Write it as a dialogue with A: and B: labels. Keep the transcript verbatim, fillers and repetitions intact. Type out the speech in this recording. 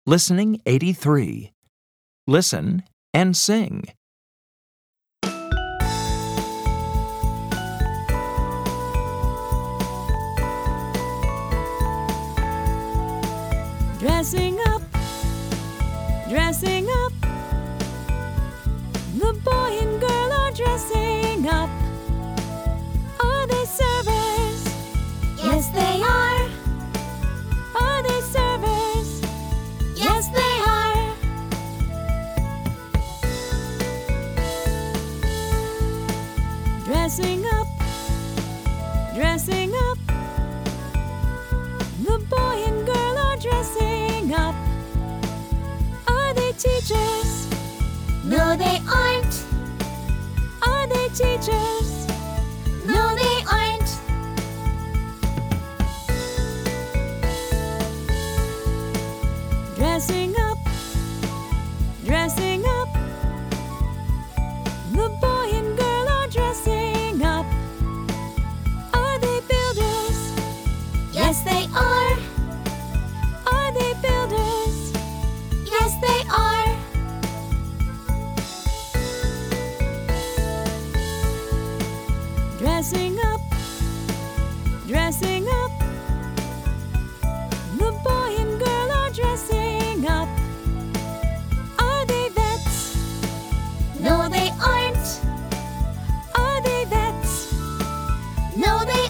A: Listening eighty-three. Listen and sing.
B: Dressing up, dressing up. The boy and girl are dressing up. Are they servers?
C: Yes, they are.
B: Are they servers?
C: Yes, they are.
B: Dressing up, dressing up. The boy and girl are dressing up. Are they teachers?
C: No, they aren't.
B: Are they teachers?
C: No, they aren't.
B: Dressing up, dressing up. The boy and girl are dressing up. Are they builders?
C: Yes, they are.
B: Are they builders?
C: Yes, they are.
B: Dressing up, dressing up. The boy and girl are dressing up. Are they vets?
C: No, they aren't.
B: Are they vets?
C: No, they